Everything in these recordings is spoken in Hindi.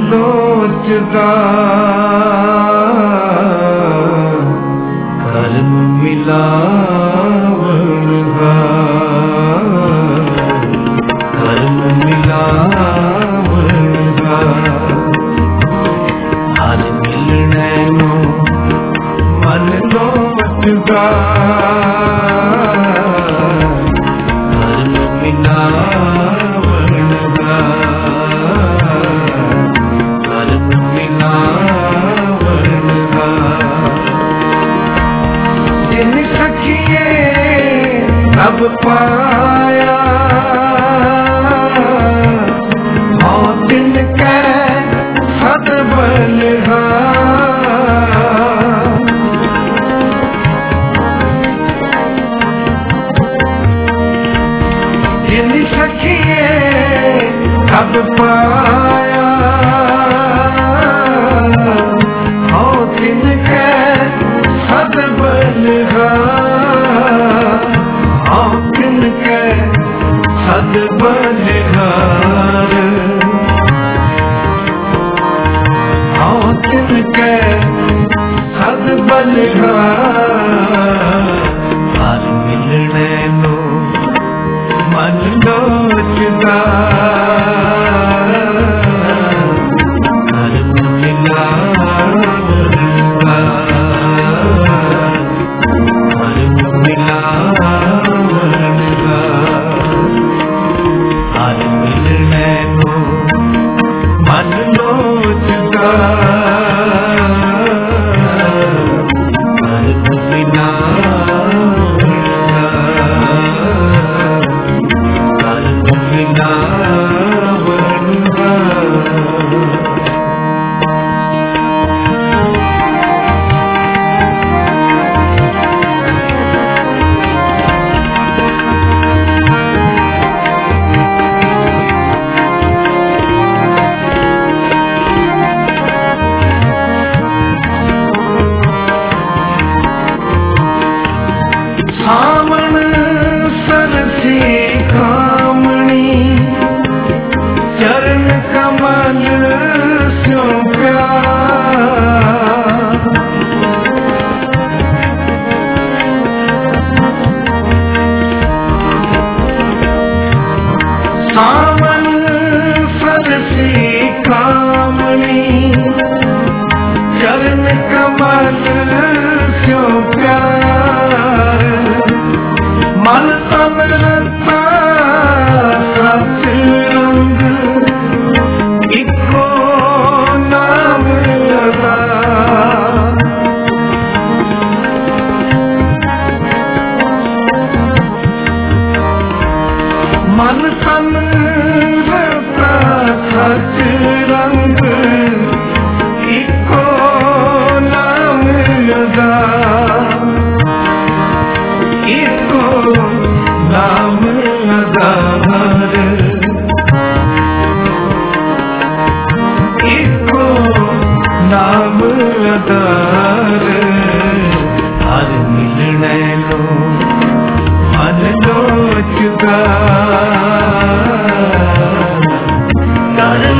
लोचदा कर्म मिलावणगा कर्म मिलावणगा हर मिलने नो मन लोचदा कर्म मिलावणगा कर्म मिलावणगा जिन सखिए अब पाया तिनके सद बलगा जिन सखिए अब पाया तिनके सद बलगा तिनके सद बलगार तिनके सद बलगार हर मिलने नो मन लोचदा कर्म मिलावणगा कर्म मिलावणगा हर मिलने नो मन लोचदा कर्म मिलावणगा कर्म मिलावणगा सावन सरसी कामणी चरण कमल स्यो प्यार सावन सरसी कामणी चरण कमल स्यो प्यार मन तन रता सच रंग इको नाम लगा मन तन रता सच रंग इको नाम लगा इको नाम आधार इको नाम आधार हर मिलने लो मन लोचदा कर्म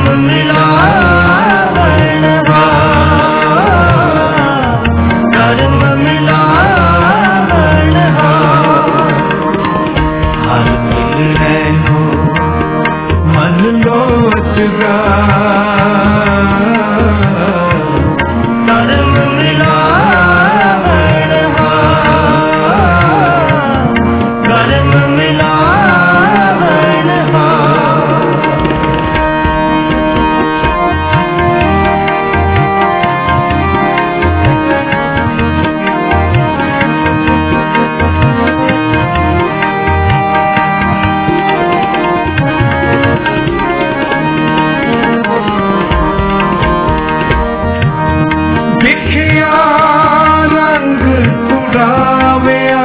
मिलावणगा कर्म मिलावणगा हर मिलने नो मन लोचदा कर्म मिलावणगा कर्म मिलावणगा बिखिया रंग उड़ाविया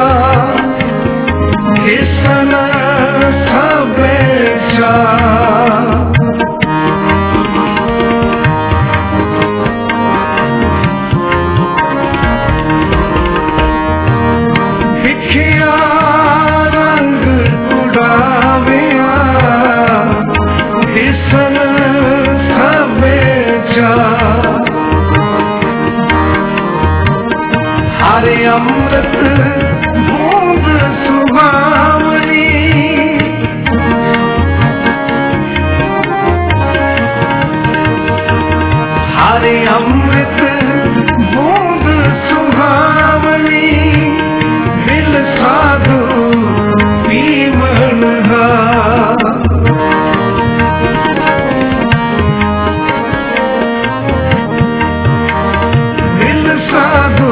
किसन सबे जा बिखिया रंग उड़ाविया किसन सबे अमृत बूंद सुहावनी, हरे अमृत बूंद सुहावनी, मिल साधु पीवन मिल साधु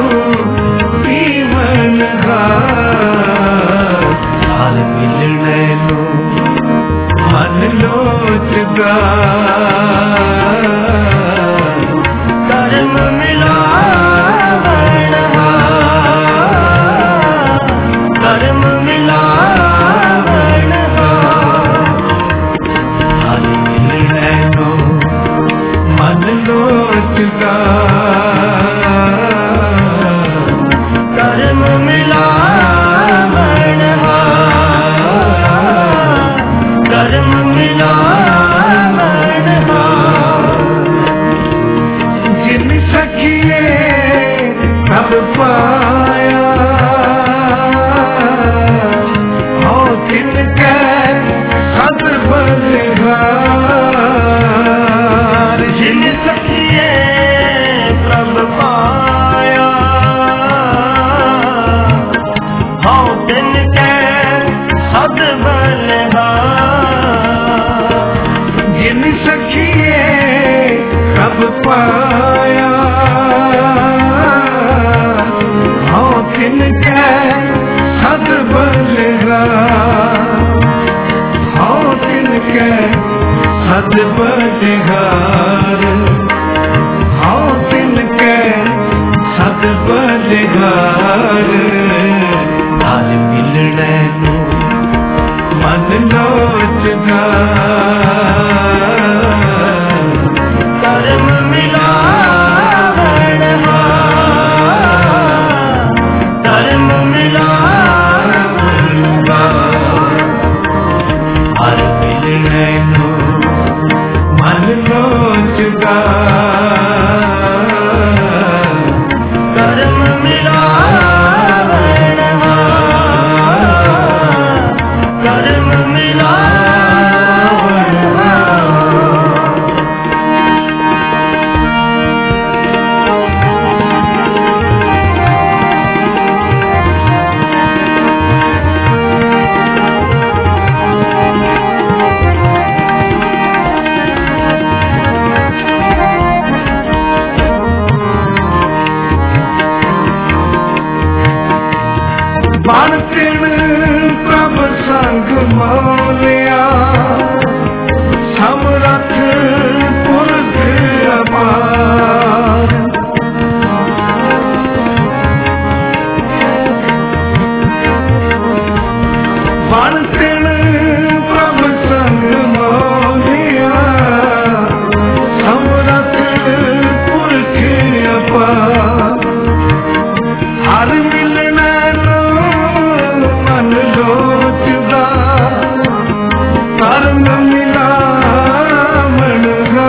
पीवन हाल मिलने लो मन लोचदा, कर्म मिलावण कर्म मिलावण हाल मिलने लो मन लोचदा, कर्म मिलावण कर्म मिलावण जिन सखिए सब पाया, हो तिनके सद बलिहार, जिन सखिए सब पाया, हो तिनके सद बलिहार, जिन सखिए सब पाया, हो तिनके सद बलिहार, हो तिनके सद बलिहार, हो तिनके सद बलिहार, हाल मिलने नो मन लोचदा, कर्म मिलावण कर्म मिलावण हाल मिलने नो मन लोचदा, कर्म मिलावण कर्म मिलावण। बाण तिण प्रभ संग मोलिया, समरथ पुरख अपार, बाण तिण प्रभ संग मोलिया, समरथ पुरख अपार, हर मिलना मन लोचदा, कर्म मिलावण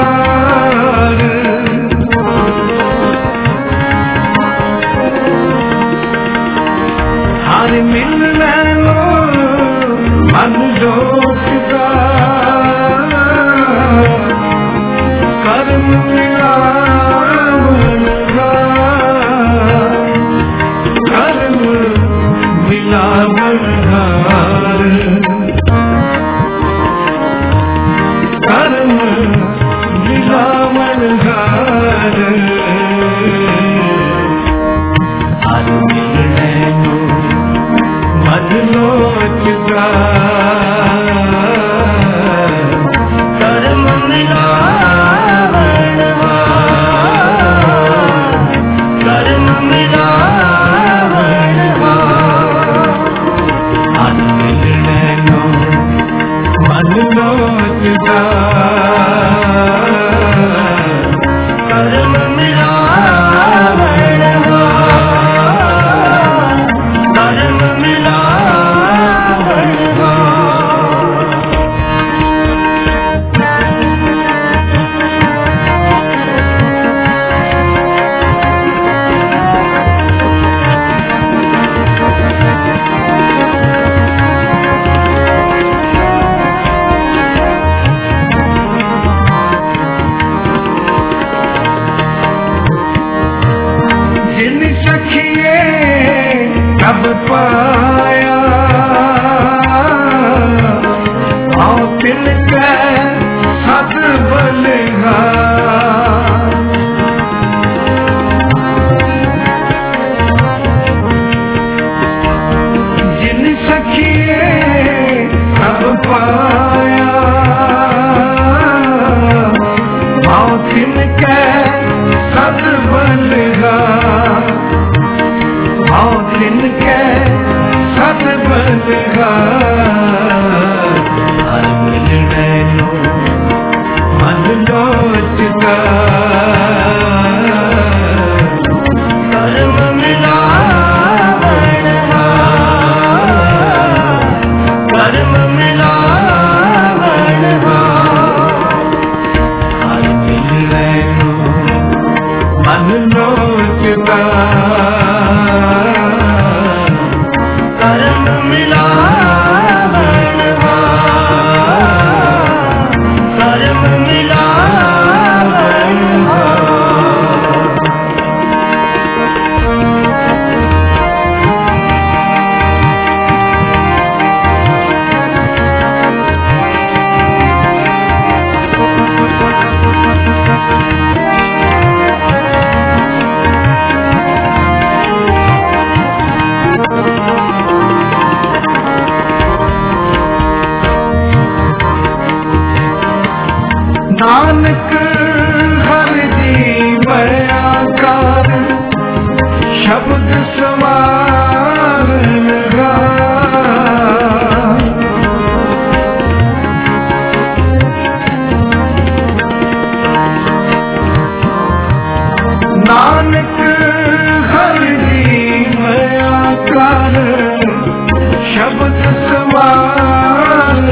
हर मिलने लो मन लोचदा, कर्म मिलावण कर्म मिलावण कर्म मिलावण हाल मिलने नो सब पाया आओ तिनके सत बलिहार जिन सखिए सब पाया आओ तिनके सत बलिहार आओ तिनके सत बलिहार हर मिलने नो मन लोचता कर्म मिलावण कर्म मिलावण हर मिलने नो मन लोचता कर्म मिलावण कर्म मिलावण नानक हर जी बयाकार शब्द सवार नानक हर जी बयाकार शब्द सवार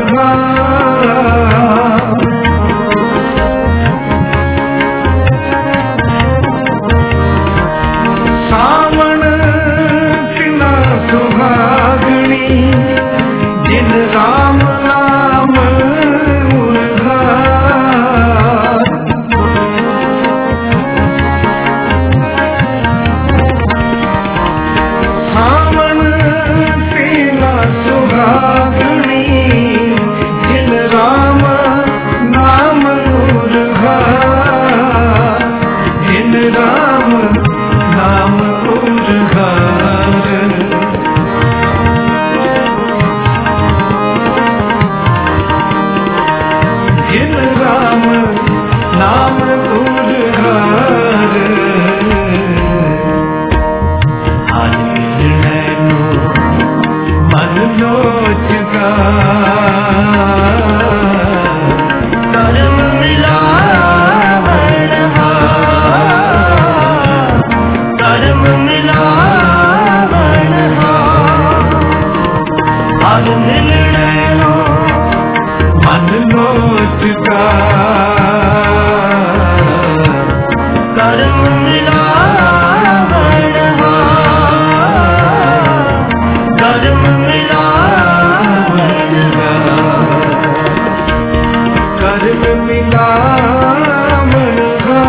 सावण किना सुहागणी जिन राम नाम उल्हार सावण किना सुहागणी जिन राम नाम उल्हार जिन राम नाम उल्हार जिन राम नाम उल्हार हर मिलने नो मन लोचता कर्म मिलावण कर्म मिलावण हर मिलने नो मन लोचता कर्म मिलावण कर्म मिलावण कर्म मिलावण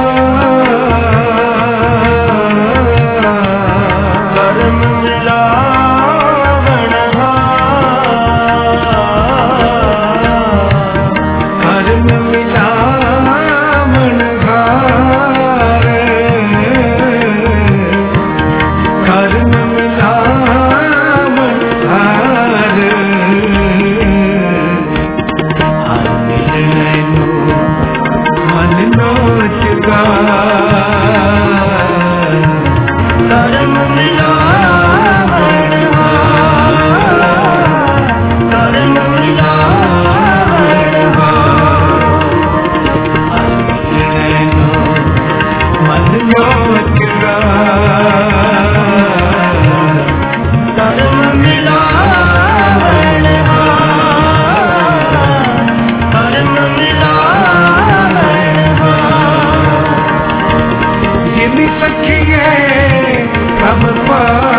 कर्म मिलावण कर्म मिलावण कर्म मिलावण हर मिलने नो मन लोचता कर्म मिलावण कर्म मिलावण हर मिलने नो मन लोचता कर्म मिलावण कर्म मिलावण जिन सखिए सब पाया